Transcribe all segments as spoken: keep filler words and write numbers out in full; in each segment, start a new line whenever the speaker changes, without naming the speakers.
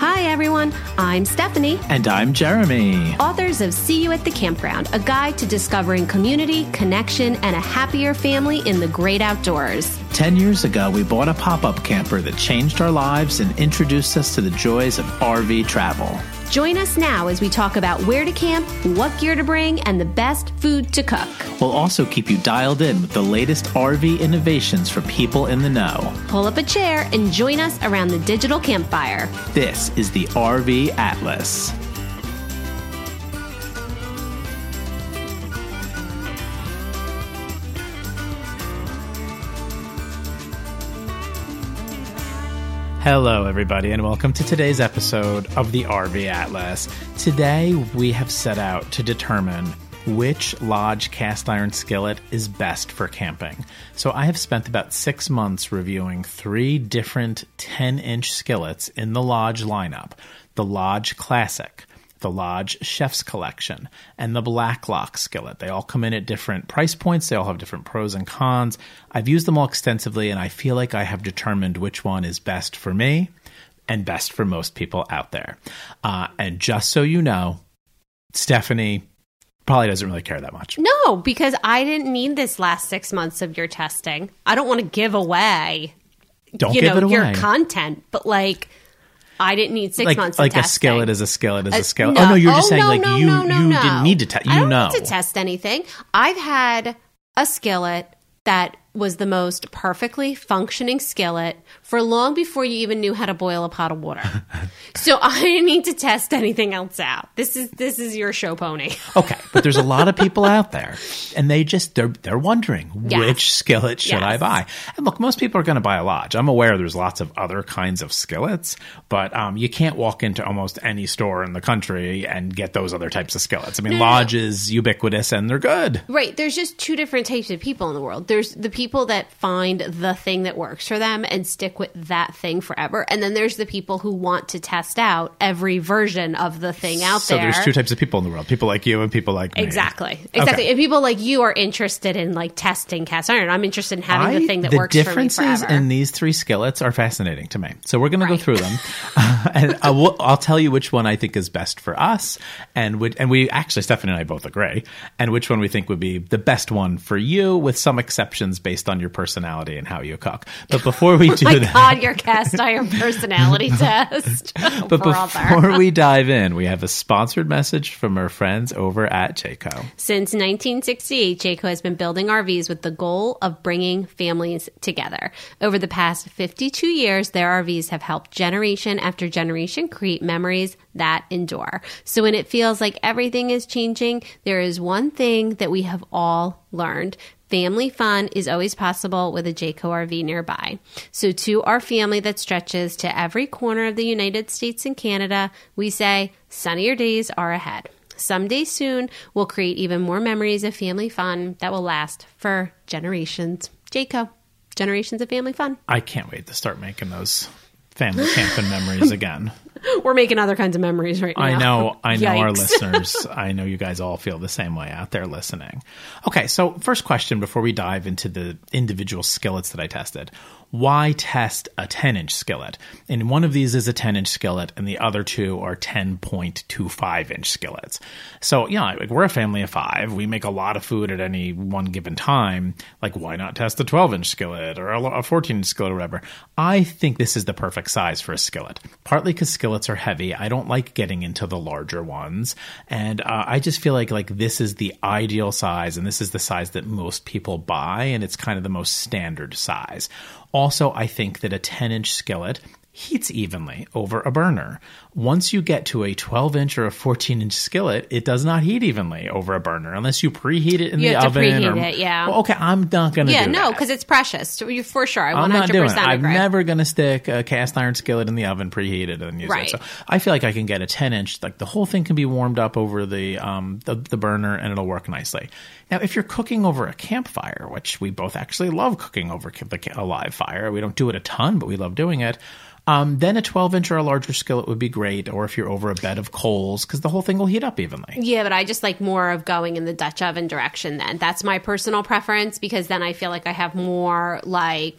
Hi, everyone. I'm Stephanie.
And I'm Jeremy.
Authors of See You at the Campground, a guide to discovering community, connection, and a happier family in the great outdoors.
Ten years ago, we bought a pop-up camper that changed our lives and introduced us to the joys of R V travel.
Join us now as we talk about where to camp, what gear to bring, and the best food to cook.
We'll also keep you dialed in with the latest R V innovations for people in the know.
Pull up a chair and join us around the digital campfire.
This is the R V Atlas. Hello, everybody, and welcome to today's episode of the R V Atlas. Today, we have set out to determine which Lodge cast iron skillet is best for camping. So I have spent about six months reviewing three different ten-inch skillets in the Lodge lineup: the Lodge Classic, the Lodge Chef's Collection, and the Blacklock skillet. They all come in at different price points. They all have different pros and cons. I've used them all extensively, and I feel like I have determined which one is best for me and best for most people out there. Uh, and just so you know, Stephanie probably doesn't really care that much.
No, because I didn't need this last six months of your testing. I don't want to give away,
Don't
you
give
know,
it away.
your content, but like, I didn't need six
like,
months
like
of testing.
a skillet is a skillet is a skillet.
Uh,
oh no, you're just
oh,
saying
no,
like
no,
you
no, no,
you
no.
didn't need to test. You
I don't
know,
need to test anything. I've had a skillet that was the most perfectly functioning skillet for long before you even knew how to boil a pot of water. So I didn't need to test anything else out. This is this is your show pony.
Okay, but there's a lot of people out there, and they just they're they're wondering
Yes.
which skillet should
Yes.
I buy? And look, most people are going to buy a Lodge. I'm aware there's lots of other kinds of skillets, but um, you can't walk into almost any store in the country and get those other types of skillets. I mean,
No, no,
Lodge
no.
is ubiquitous and they're good.
Right. There's just two different types of people in the world. There's the people that find the thing that works for them and stick with that thing forever. And then there's the people who want to test out every version of the thing out
So
there.
there's two types of people in the world: people like you and people like me.
Exactly. Exactly.
Okay.
And people like you are interested in like testing cast iron. I'm interested in having
I-
the thing that
the
works for me
differences
forever.
in these three skillets are fascinating to me. So we're going to go
Right.
through them, uh, and I will, I'll tell you which one I think is best for us, and which, and we actually Stephanie and I both agree, and which one we think would be the best one for you, with some exceptions based on your personality and how you cook. But before we do
My
that,
God, your cast iron personality test. Oh,
but
brother.
before we dive in, we have a sponsored message from our friends over at Jayco.
Since nineteen sixty-eight, Jayco has been building R Vs with the goal of bringing families together. Over the past fifty-two years, their R Vs have helped generation after generation create memories that endure. So when it feels like everything is changing, there is one thing that we have all learned. Family fun is always possible with a Jayco R V nearby. So to our family that stretches to every corner of the United States and Canada, we say sunnier days are ahead. Someday soon, we'll create even more memories of family fun that will last for generations. Jayco, generations of family fun.
I can't wait to start making those family camping memories again.
We're making other kinds of memories right now.
I know, I know our
Yikes.
listeners. I know you guys all feel the same way out there listening. Okay, so first question before we dive into the individual skillets that I tested. Why test a ten-inch skillet? And one of these is a ten-inch skillet, and the other two are ten point two five inch skillets. So, yeah, like we're a family of five. We make a lot of food at any one given time. Like, why not test a twelve-inch skillet or a fourteen-inch skillet or whatever? I think this is the perfect size for a skillet, partly because skillets are heavy. I don't like getting into the larger ones, and uh, I just feel like like this is the ideal size, and this is the size that most people buy, and it's kind of the most standard size. Also, I think that a ten-inch skillet heats evenly over a burner. Once you get to a twelve-inch or a fourteen-inch skillet, it does not heat evenly over a burner unless you preheat it in
You
the
have to
oven.
preheat
or,
it, yeah.
Well, okay, I'm not going to
Yeah,
do
no,
that.
because it's precious. So you- For sure, I
I'm
one
not
hundred
doing it.
percent
I'm
agree.
never going to stick a cast iron skillet in the oven, preheat it, and use
Right.
it. So I feel like I can get a ten-inch. Like the whole thing can be warmed up over the um the, the burner, and it'll work nicely. Now, if you're cooking over a campfire, which we both actually love cooking over a live fire, we don't do it a ton, but we love doing it. Um, then a twelve-inch or a larger skillet would be great, or if you're over a bed of coals, because the whole thing will heat up evenly.
Yeah, but I just like more of going in the Dutch oven direction then. That's my personal preference, because then I feel like I have more like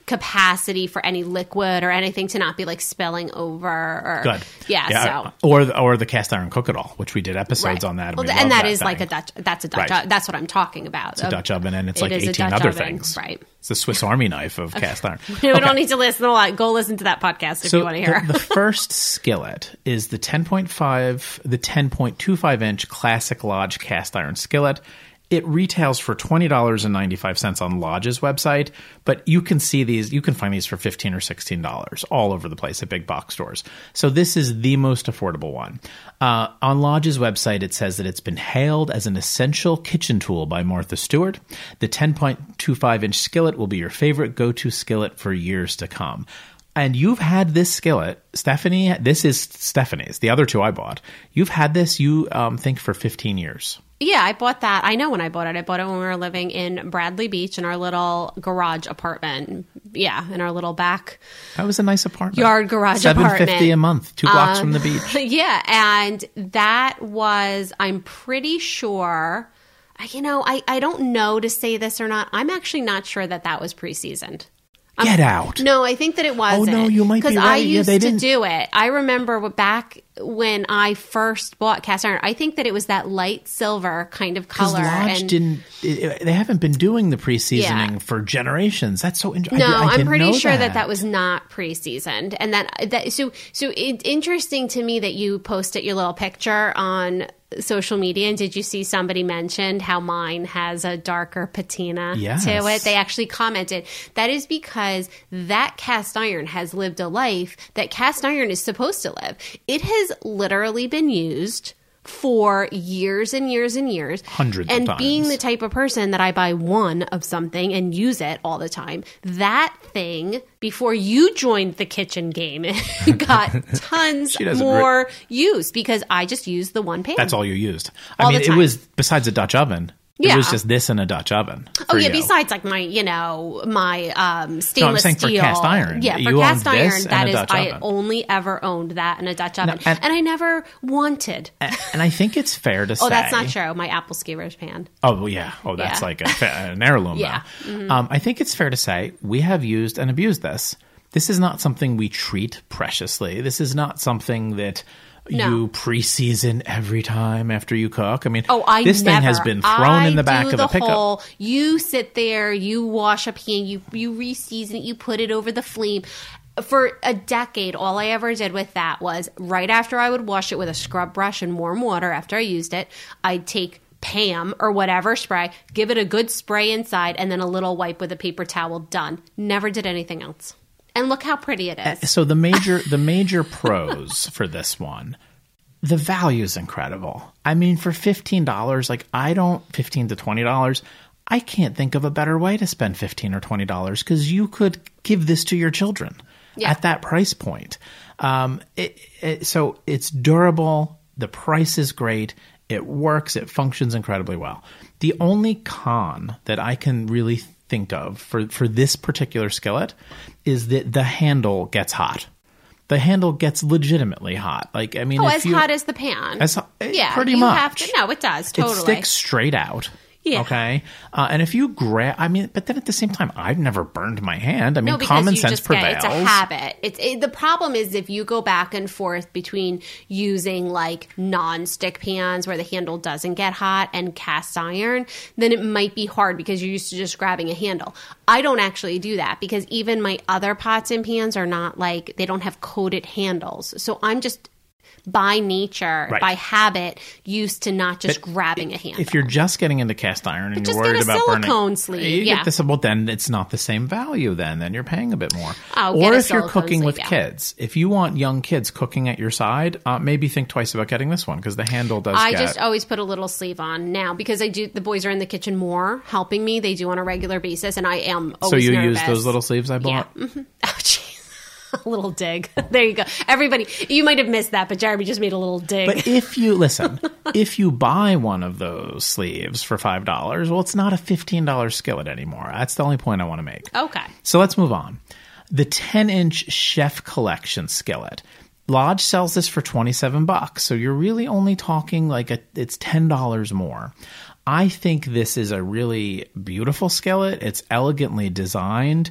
capacity for any liquid or anything to not be like spilling over. Or,
Good.
Yeah.
Yeah,
So.
or the, or the cast iron cook it all, which we did episodes
Right.
on that. And,
Well,
we
and
love
that
that
is
thing.
like a Dutch. That's a Dutch.
Right.
o- That's what I'm talking about.
It's a Dutch oven, and it's
It
like
is a
eighteen
Dutch
other
oven,
things.
right.
It's the Swiss Army knife of cast iron.
We
Okay.
don't need to listen a lot. Go listen to that podcast if
So
you want to hear.
the, the first skillet is the ten point five, the ten point two five inch Classic Lodge cast iron skillet. It retails for twenty dollars and ninety-five cents on Lodge's website, but you can see these, you can find these for fifteen dollars or sixteen dollars all over the place at big box stores. So this is the most affordable one. Uh, on Lodge's website, it says that it's been hailed as an essential kitchen tool by Martha Stewart. The ten point two five inch skillet will be your favorite go-to skillet for years to come. And you've had this skillet, Stephanie, this is Stephanie's, the other two I bought. You've had this, you um, think, for fifteen years.
Yeah, I bought that. I know when I bought it. I bought it when we were living in Bradley Beach in our little garage apartment. Yeah, in our little back
That was a nice apartment.
yard garage
seven
apartment.
fifty a month, two blocks
Um,
from the beach.
Yeah, and that was, I'm pretty sure, you know, I, I don't know to say this or not. I'm actually not sure that that was pre-seasoned.
Get out.
No, I think that it wasn't.
no, you might be
Because I
right. Yeah,
used
they
to
didn't-
do it. I remember what- back when I first bought cast iron, I think that it was that light silver kind of
Because
color.
Lodge
and
didn't, it, they haven't been doing the pre-seasoning
Yeah.
for generations. That's so interesting.
No,
I, I
I'm
didn't
pretty
know
sure that.
that
that was not pre-seasoned, and that that so so it's interesting to me that you posted your little picture on social media. And did you see somebody mentioned how mine has a darker patina
Yes.
to it? They actually commented that is because that cast iron has lived a life that cast iron is supposed to live. It has literally been used for years and years and years.
Hundreds of
and
times.
being the type of person that I buy one of something and use it all the time, that thing, before you joined the kitchen game, got tons
She doesn't
more use because I just used the one pan.
That's all you used. I
All
mean,
the
it
time.
was, besides a Dutch oven, it
Yeah.
was just this and a Dutch oven.
Oh
for
yeah,
you.
besides like my, you know, my um stainless
saying for
steel.
cast iron.
Yeah, for
You
cast
owned
iron,
this
that
and a
is
Dutch
I
oven.
only ever owned that in a Dutch oven.
and-
and, I never wanted.
And, and I think it's fair to say.
Oh, that's not true. My apple skewers pan.
Oh, well, yeah. Oh, that's
Yeah.
like a, fa- an heirloom
Yeah.
now. Um, I think it's fair to say we have used and abused this. This is not something we treat preciously. This is not something that
No.
you pre-season every time after you cook. I mean,
Oh, I
this
never.
thing has been thrown
I
in the back
do
of
the
a pickup.
whole, you sit there, you wash a pan, you you re-season it, you put it over the flame. For a decade, all I ever did with that was right after I would wash it with a scrub brush and warm water after I used it, I'd take Pam or whatever spray, give it a good spray inside, and then a little wipe with a paper towel. Done. Never did anything else. And look how pretty it is.
So the major the major pros for this one, the value is incredible. I mean, for fifteen dollars, like I don't fifteen to twenty dollars, I can't think of a better way to spend fifteen or twenty dollars because you could give this to your children
Yeah.
at that price point. Um, it, it, so it's durable. The price is great. It works. It functions incredibly well. The only con that I can really think of for, for this particular skillet is that the handle gets hot. The handle gets legitimately hot. Like, I mean,
Oh,
if
as
you,
hot as the pan.
as ho-
yeah,
pretty
you
much.
have to. No, it does totally.
It sticks straight out.
Yeah.
Okay. Uh, and if you grab, I mean, but then at the same time, I've never burned my hand. I mean,
No, because
common
you
sense
just
prevails.
get it's a habit. It's it, the problem is if you go back and forth between using like non-stick pans where the handle doesn't get hot and cast iron, then it might be hard because you're used to just grabbing a handle. I don't actually do that because even my other pots and pans are not like they don't have coated handles. So I'm just by nature,
Right.
by habit, used to not just grabbing a handle.
If you're just getting into cast iron and
just
you're worried
get a
about burning,
silicone sleeve,
you
yeah.
get this. Well, then it's not the same value. Then, then you're paying a bit more.
Oh,
or
get a
if you're
silicone
cooking
sleeve,
with
yeah.
kids, if you want young kids cooking at your side, uh, maybe think twice about getting this one because the handle does.
I
get,
just always put a little sleeve on now because I do. The boys are in the kitchen more, helping me. They do on a regular basis, and I am
So
always
you
nervous.
use those little sleeves I
Yeah.
bought.
Mm-hmm. Oh, jeez. A little dig. There you go. Everybody, you might have missed that, but Jeremy just made a little dig.
But if you listen, if you buy one of those sleeves for five dollars, well, it's not a fifteen dollar skillet anymore. That's the only point I want to make.
Okay.
So let's move on. The ten inch Chef Collection skillet. Lodge sells this for twenty-seven bucks. So you're really only talking like a, it's ten dollars more. I think this is a really beautiful skillet. It's elegantly designed.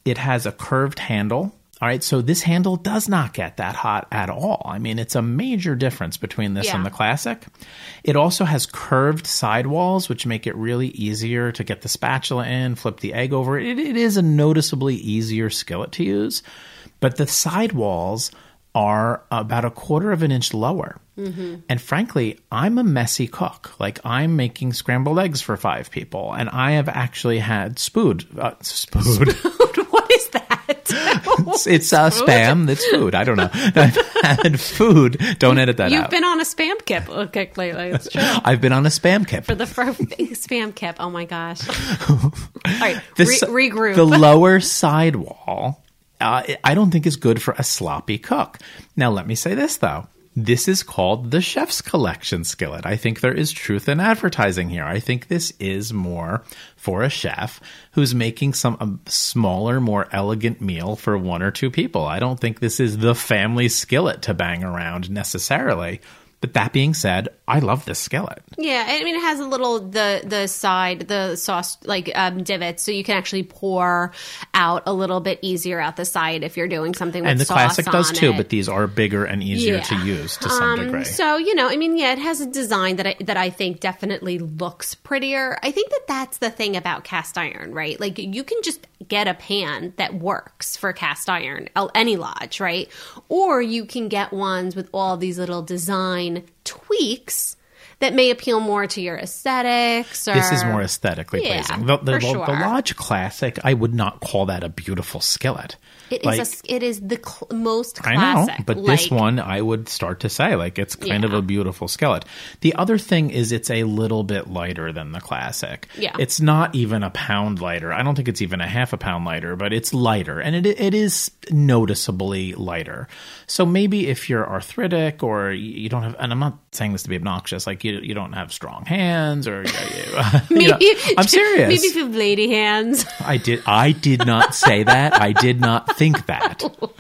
It has a curved handle. All right, so this handle does not get that hot at all. I mean, it's a major difference between this
Yeah.
and the classic. It also has curved sidewalls, which make it really easier to get the spatula in, flip the egg over. It, it is a noticeably easier skillet to use, but the sidewalls are about a quarter of an inch lower. Mm-hmm. And frankly, I'm a messy cook. Like, I'm making scrambled eggs for five people, and I have actually had spood. Uh, spood.
What is that?
It's, it's uh, spam. It's food. I don't know. I've had food. Don't edit that
You've
out.
been on a spam kip kick lately. It's true.
I've been on a spam kip.
For the first spam kip. Oh my gosh. All right.
The
Re-
s-
regroup.
The lower sidewall, uh, I don't think is good for a sloppy cook. Now, let me say this, though. This is called the Chef's Collection skillet. I think there is truth in advertising here. I think this is more for a chef who's making some a smaller, more elegant meal for one or two people. I don't think this is the family skillet to bang around necessarily. But that being said, I love this skillet.
Yeah, I mean, it has a little the the side the sauce like um, divots, so you can actually pour out a little bit easier out the side if you're doing something with
And the
sauce
classic does
on
too,
it.
but these are bigger and easier
Yeah.
to use to some
Um,
degree.
So, you know, I mean, yeah, it has a design that I, that I think definitely looks prettier. I think that that's the thing about cast iron, right? Like, you can just get a pan that works for cast iron, any Lodge, right? Or you can get ones with all these little design tweaks that may appeal more to your aesthetics. Or,
This is more aesthetically
Yeah,
pleasing. The, the,
for
the,
sure.
the Lodge Classic, I would not call that a beautiful skillet.
It
Like,
is a, it is the cl- most
I
classic.
know, but this
like-
one I would start to say, like, it's kind of
Yeah.
a beautiful skillet. The other thing is it's a little bit lighter than the classic.
Yeah.
It's not even a pound lighter. I don't think it's even a half a pound lighter, but it's lighter, and it it is noticeably lighter. So maybe if you're arthritic or you you don't have, and I'm not saying this to be obnoxious, like you you don't have strong hands or, you, you know,
Maybe,
I'm serious.
Maybe if you have lady hands.
I did. I did not say that. I did not think that.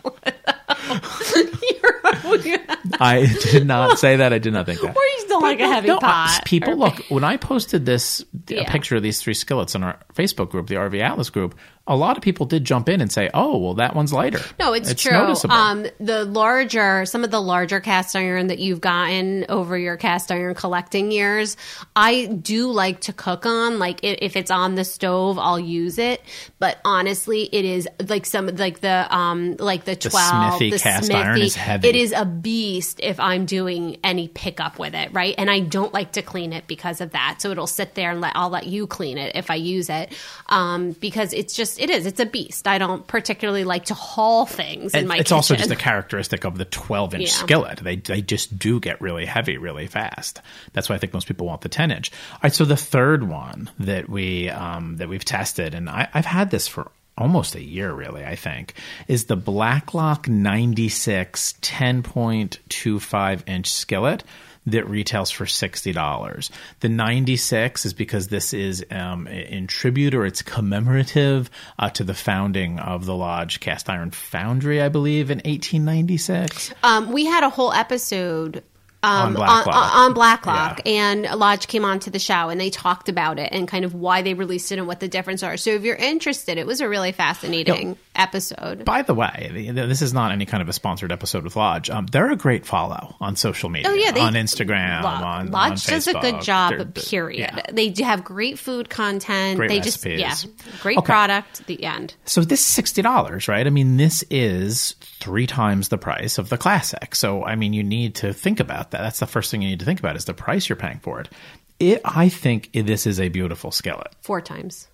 I did not say that. I did not think that.
Or you still like a heavy
No,
pot.
uh, people,
Or-
look, when I posted this a
Yeah.
picture of these three skillets in our Facebook group, the R V Atlas group, a lot of people did jump in and say, "Oh, well, that one's lighter."
No, it's, true.
Noticeable.
Um, the larger, some of the larger cast iron that you've gotten over your cast iron collecting years, I do like to cook on. Like i- if it's on the stove, I'll use it. But honestly, it is like some like the um like the twelve,
Smithy
the
cast
Smithy.
iron is heavy.
It is a beast if I'm doing any pickup with it, right? And I don't like to clean it because of that. So it'll sit there and let I'll let you clean it if I use it, um, because it's just it is it's a beast. I don't particularly like to haul things in
And
my
it's
kitchen.
also just a characteristic of the twelve inch
Yeah.
skillet. They they just do get really heavy really fast. That's why I think most people want the ten inch. All right, so the third one that we um, that we've tested, and I, I've had this for almost a year, really, I think, is the Blacklock ninety-six ten point two five inch skillet that retails for sixty dollars. The ninety-six is because this is um, in tribute, or it's commemorative uh, to the founding of the Lodge Cast Iron Foundry, I believe, in eighteen ninety-six.
Um, we had a whole episode
On
um,
Blacklock.
on, on Blacklock,
Yeah.
and Lodge came on to the show, and they talked about it and kind of why they released it and what the difference are. So if you're interested, it was a really fascinating episode.
By the way, the- the- this is not any kind of a sponsored episode with Lodge. Um, they're a great follow on social media,
Oh, yeah, they-
on Instagram,
Lo-
on
Lodge
on
does a
Facebook.
good job,
They're- they're-
period.
yeah.
They do have great food content.
Great
they
recipes.
just, yeah, great
Okay.
product. The end.
So this is sixty dollars, right? I mean, this is three times the price of the classic. So, I mean, you need to think about that. That's the first thing you need to think about is the price you're paying for it. It I think this is a beautiful skillet.
Four times.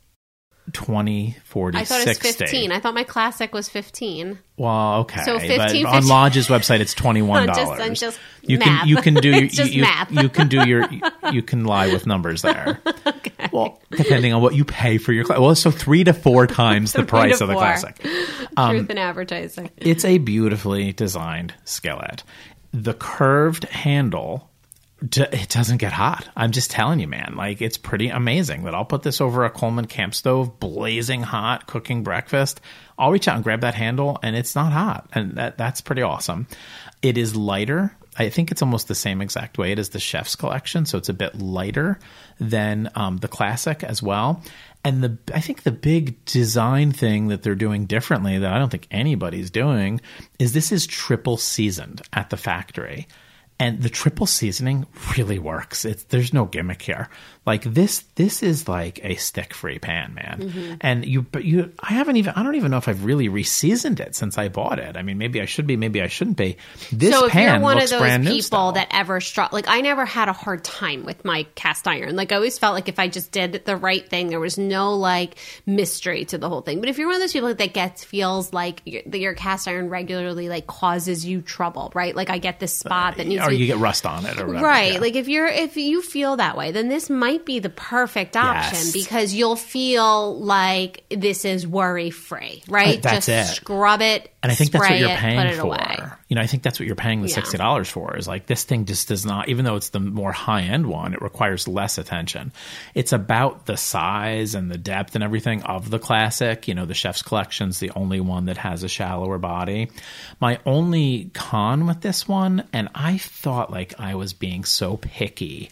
twenty, forty,
I thought it was
sixty.
fifteen. I thought my classic was fifteen.
Well, okay.
So fifteen,
but on
fifteen.
Lodge's website, it's twenty-one dollars.
I'm just- I'm just
you
math.
can you can do your,
It's just
you,
math.
you can do your you can lie with numbers there. Okay. Well, depending on what you pay for your classic. Well, so three to four times the
Three
price
to
of the
four.
classic.
Truth in advertising.
It's a beautifully designed skillet. The curved handle, d- it doesn't get hot. I'm just telling you, man. Like, it's pretty amazing that I'll put this over a Coleman camp stove, blazing hot, cooking breakfast. I'll reach out and grab that handle, and it's not hot. And that that's pretty awesome. It is lighter I think it's almost the same exact weight as the Chef's Collection, so it's a bit lighter than um, the Classic as well. And the I think the big design thing that they're doing differently that I don't think anybody's doing is this is triple seasoned at the factory. And the triple seasoning really works. It's, there's no gimmick here. Like this, this is like a stick-free pan, man. Mm-hmm. And you, but you, I haven't even, I don't even know if I've really re-seasoned it since I bought it. I mean, maybe I should be, maybe I shouldn't be. This
so if
pan
you're one
looks
of those
brand new
people
still.
that ever struck, like I never had a hard time with my cast iron. Like I always felt like if I just did the right thing, there was no like mystery to the whole thing. But if you're one of those people that gets feels like your, that your cast iron regularly like causes you trouble, right? Like I get this spot that needs
or
to
you get rust on it or whatever.
Right.
Yeah.
Like if you're if you feel that way, then this might be the perfect option
Yes.
because you'll feel like this is worry free, right?
Uh, that's
Just
it.
scrub it.
And I think that's what you're
it,
paying
put it
for.
Away.
You know, I think that's what you're paying the
Yeah.
sixty dollars for is like this thing just does not, even though it's the more high end one, it requires less attention. It's about the size and the depth and everything of the Classic. You know, the Chef's Collection's the only one that has a shallower body. My only con with this one, and I thought like I was being so picky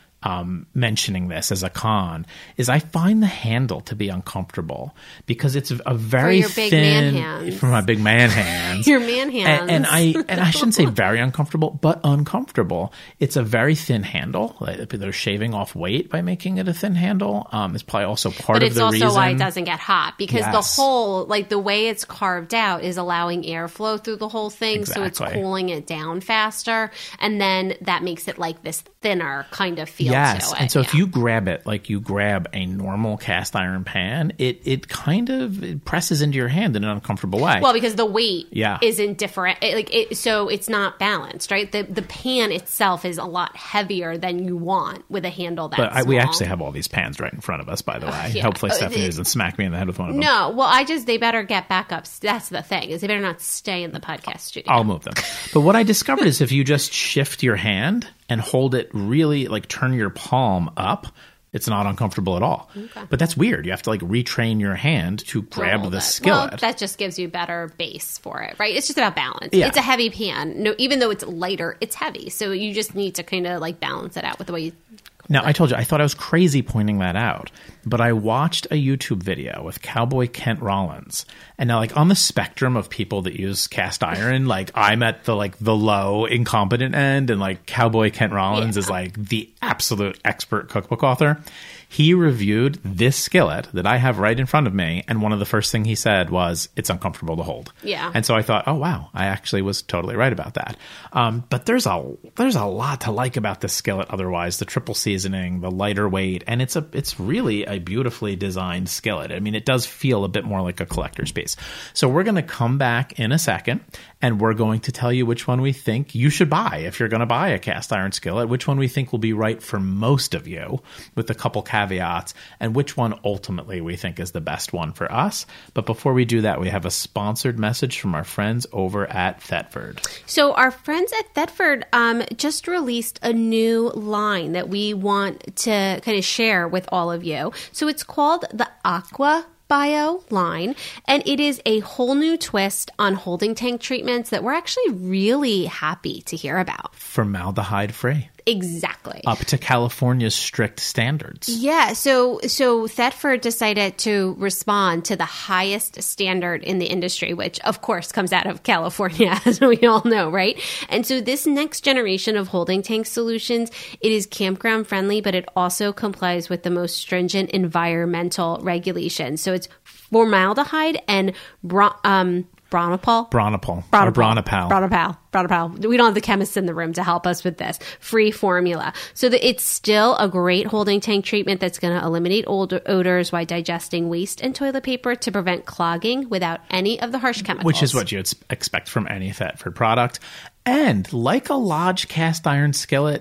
Um, mentioning this as a con, is I find the handle to be uncomfortable because it's a very
For your big
thin
man hands.
for my big man hands.
Your man hands.
And, and I and I shouldn't say very uncomfortable, but uncomfortable. It's a very thin handle. Like, they're shaving off weight by making it a thin handle. Um, it's probably also part
but
of
it's
the
also
reason
why it doesn't get hot because
Yes.
the whole, like the way it's carved out is allowing airflow through the whole thing. So it's
Exactly.
cooling it down faster. And then that makes it like this thinner kind of feel
Yes,
to it.
and so
yeah.
if you grab it like you grab a normal cast iron pan, it it kind of it presses into your hand in an uncomfortable way.
Well, because the weight
Yeah.
isn't different. It, like it, so it's not balanced, right? The the pan itself is a lot heavier than you want with a handle that
but I,
small.
we actually have all these pans right in front of us, by the way.
yeah.
Hopefully
Uh,
Stephanie
it-
doesn't smack me in the head with one of them.
No, well, I just they better get back up. That's the thing is they better not stay in the podcast studio.
I'll move them. But what I discovered is if you just shift your hand and hold it really, like turn your palm up, it's not uncomfortable at all.
Okay.
But that's weird. You have to like retrain your hand to grab
Hold
the
it.
skillet.
Well, that just gives you better base for it, right? It's just about balance.
Yeah.
It's a heavy pan. No, even though it's lighter, it's heavy. So you just need to kind of like balance it out with the way you.
Now, I told you, I thought I was crazy pointing that out, but I watched a YouTube video with Cowboy Kent Rollins. And now, like, on the spectrum of people that use cast iron, like, I'm at the, like, the low, incompetent end, and, like, Cowboy Kent Rollins
Yeah.
is, like, the absolute expert cookbook author. He reviewed this skillet that I have right in front of me, and one of the first thing he said was, it's uncomfortable to hold.
Yeah.
And so I thought, oh, wow, I actually was totally right about that. Um, but there's a there's a lot to like about this skillet otherwise. The triple seasoning, the lighter weight, and it's a it's really a beautifully designed skillet. I mean, it does feel a bit more like a collector's piece. So we're going to come back in a second, and we're going to tell you which one we think you should buy if you're going to buy a cast iron skillet, which one we think will be right for most of you, with a couple caveats, and which one ultimately we think is the best one for us. But before we do that, we have a sponsored message from our friends over at Thetford.
So our friends at Thetford um, just released a new line that we want to kind of share with all of you. So it's called the Aqua Bio line, and it is a whole new twist on holding tank treatments that we're actually really happy to hear about.
Formaldehyde free.
Exactly.
Up to California's strict standards.
Yeah, so so Thetford decided to respond to the highest standard in the industry, which of course comes out of California, as we all know, right? And so this next generation of holding tank solutions, it is campground friendly, but it also complies with the most stringent environmental regulations. So it's formaldehyde and bro- um, Bronopol.
Bronopol.
Bronopol.
Or Bronopal.
Bronopal. Bronopal. We don't have the chemists in the room to help us with this. Free formula. So that it's still a great holding tank treatment that's going to eliminate odor, odors while digesting waste and toilet paper to prevent clogging without any of the harsh chemicals.
Which is what you'd s- expect from any Thetford product. And like a Lodge cast iron skillet,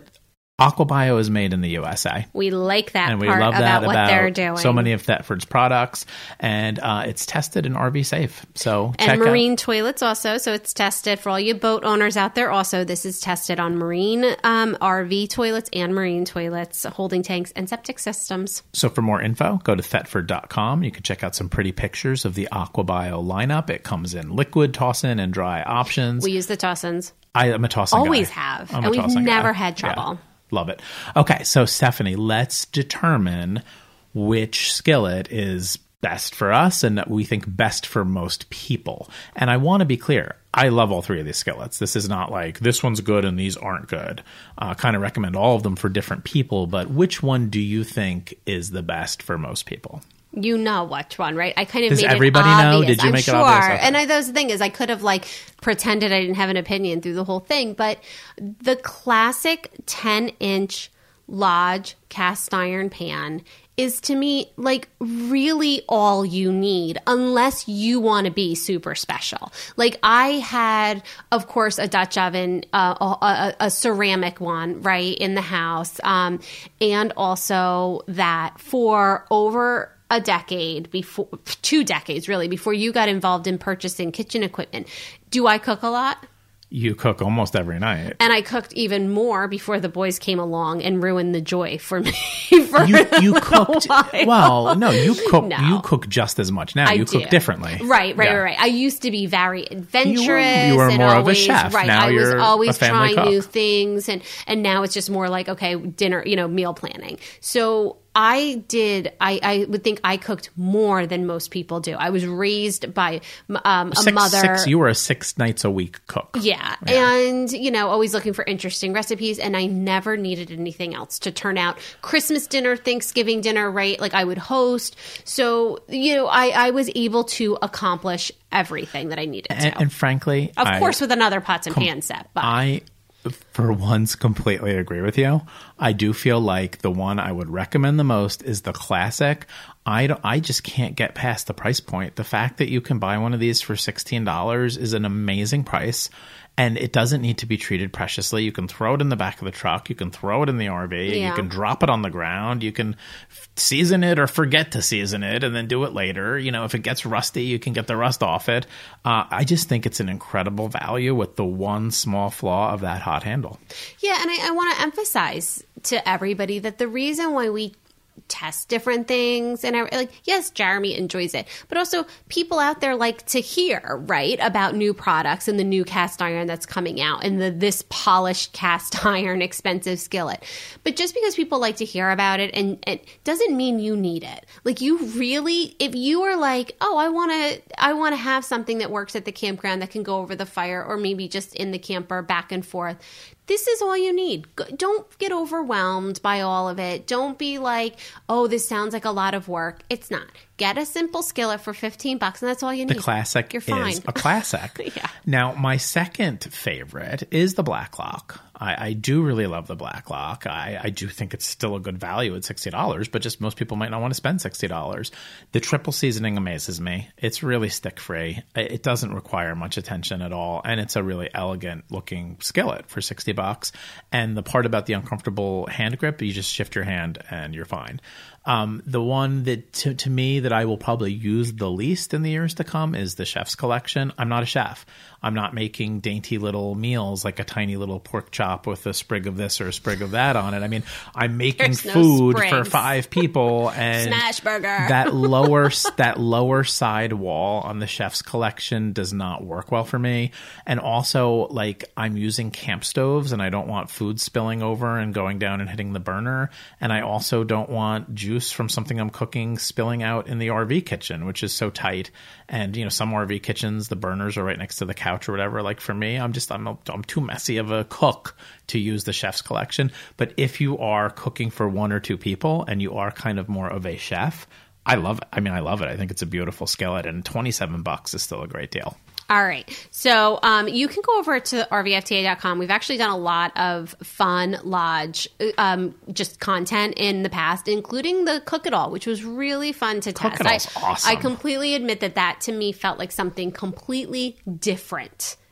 Aquabio is made in the U S A.
We like that
and we
part
love
about
that
what
about
they're doing.
So many of Thetford's products, and uh, it's tested and R V safe. So check
and marine
out.
toilets also. So it's tested for all you boat owners out there. Also, this is tested on marine um, R V toilets and marine toilets, holding tanks, and septic systems.
So for more info, go to Thetford dot com. You can check out some pretty pictures of the Aquabio lineup. It comes in liquid, toss-in, and dry options.
We use the toss-ins.
I am a toss-in
Always
guy.
have.
I'm
and
a
we've never
guy.
had trouble.
Yeah. Love it. Okay, so Stephanie, let's determine which skillet is best for us and that we think best for most people. And I want to be clear. I love all three of these skillets. This is not like this one's good and these aren't good. I uh, kind of recommend all of them for different people, but which one do you think is the best for most people?
You know which one, right? I kind of
Does
made
everybody
it
know?
obvious.
Did you
I'm
make
sure.
it obvious? Okay.
And I, that was the thing is I could have like pretended I didn't have an opinion through the whole thing, but the classic ten-inch Lodge cast iron pan is to me like really all you need unless you want to be super special. Like I had, of course, a Dutch oven, uh, a, a, a ceramic one, right, in the house, um, and also that for over a decade before, two decades really, before you got involved in purchasing kitchen equipment. Do I cook a lot?
You cook almost every night.
And I cooked even more before the boys came along and ruined the joy for me. For
you you
a
cooked
while.
well. No, you cook
No.
you cook just as much now.
I
you
do.
cook differently.
Right, right,
Yeah.
right, right. I used to be very adventurous.
You were- you were
and
more of a
always,
chef.
Right,
Now
I was
you're
always
a family
trying new
cook.
things, and and now it's just more like okay, dinner, you know, meal planning. So I did. I, I would think I cooked more than most people do. I was raised by um, a
Six,
mother.
Six, you were a six nights a week cook.
Yeah.
Yeah.
And, you know, always looking for interesting recipes. And I never needed anything else to turn out Christmas dinner, Thanksgiving dinner, right? Like I would host. So, you know, I, I was able to accomplish everything that I needed
And,
to.
and frankly,
of
I,
course, with another pots and pan set. But
I, for once, completely agree with you. I do feel like the one I would recommend the most is the classic. I don't, I just can't get past the price point. The fact that you can buy one of these for sixteen dollars is an amazing price. And it doesn't need to be treated preciously. You can throw it in the back of the truck. You can throw it in the R V.
Yeah.
You can drop it on the ground. You can f- season it or forget to season it and then do it later. You know, if it gets rusty, you can get the rust off it. Uh, I just think it's an incredible value with the one small flaw of that hot handle.
yeah, and I, I want to emphasize to everybody that the reason why we test different things and I, like yes Jeremy enjoys it, but also people out there like to hear right about new products and the new cast iron that's coming out and the this polished cast iron expensive skillet. But just because people like to hear about it and it doesn't mean you need it. Like you really, if you are like, oh, I want to I want to have something that works at the campground that can go over the fire or maybe just in the camper back and forth, this is all you need. Don't get overwhelmed by all of it. Don't be like, oh, this sounds like a lot of work. It's not. Get a simple skillet for fifteen bucks and that's all you need.
The classic
You're fine.
is a classic.
Yeah.
Now, my second favorite is the Blacklock. I, I do really love the Blacklock. I, I do think it's still a good value at sixty dollars, but just most people might not want to spend sixty dollars. The triple seasoning amazes me. It's really stick-free. It doesn't require much attention at all, and it's a really elegant-looking skillet for sixty bucks. And the part about the uncomfortable hand grip, you just shift your hand and you're fine. Um, the one that to, to me that I will probably use the least in the years to come is the Chef's Collection. I'm not a chef. I'm not making dainty little meals like a tiny little pork chop with a sprig of this or a sprig of that on it. I mean, I'm making
There's no
food for
sprigs.
five people, and
Smash burger.
that lower that lower side wall on the Chef's Collection does not work well for me. And also, like, I'm using camp stoves, and I don't want food spilling over and going down and hitting the burner. And I also don't want juice from something I'm cooking spilling out in the R V kitchen, which is so tight. And, you know, some R V kitchens, the burners are right next to the couch or whatever. Like for me, I'm just, I'm, I'm too messy of a cook to use the Chef's Collection. But if you are cooking for one or two people and you are kind of more of a chef, I love it. I mean, I love it. I think it's a beautiful skillet, and twenty-seven bucks is still a great deal.
All right. So um, you can go over to R V F T A dot com. We've actually done a lot of fun Lodge um, just content in the past, including the Cook It All, which was really fun to test.
Cook It All's
I,
awesome.
I completely admit that that to me felt like something completely different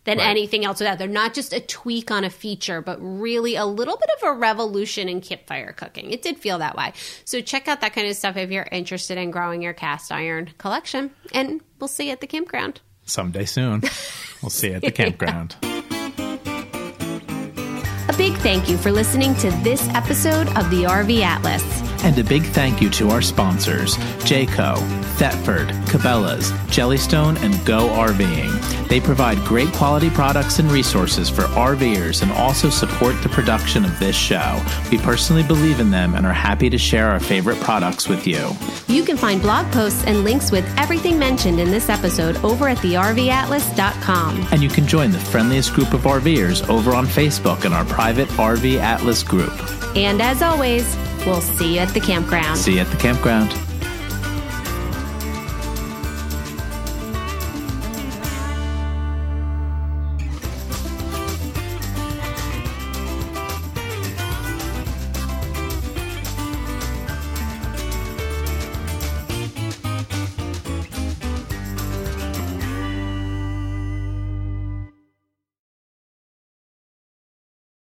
than
Right.
anything else out there. Not just a tweak on a feature, but really a little bit of a revolution in campfire cooking. It did feel that way. So check out that kind of stuff if you're interested in growing your cast iron collection. And we'll see you at the campground.
Someday soon. We'll see you at the campground.
A big thank you for listening to this episode of the R V Atlas.
And a big thank you to our sponsors, Jayco, Thetford, Cabela's, Jellystone, and Go RVing. They provide great quality products and resources for RVers and also support the production of this show. We personally believe in them and are happy to share our favorite products with you.
You can find blog posts and links with everything mentioned in this episode over at the R V atlas dot com.
And you can join the friendliest group of RVers over on Facebook in our private R V Atlas group.
And as always, we'll see you at the campground.
See you at the campground.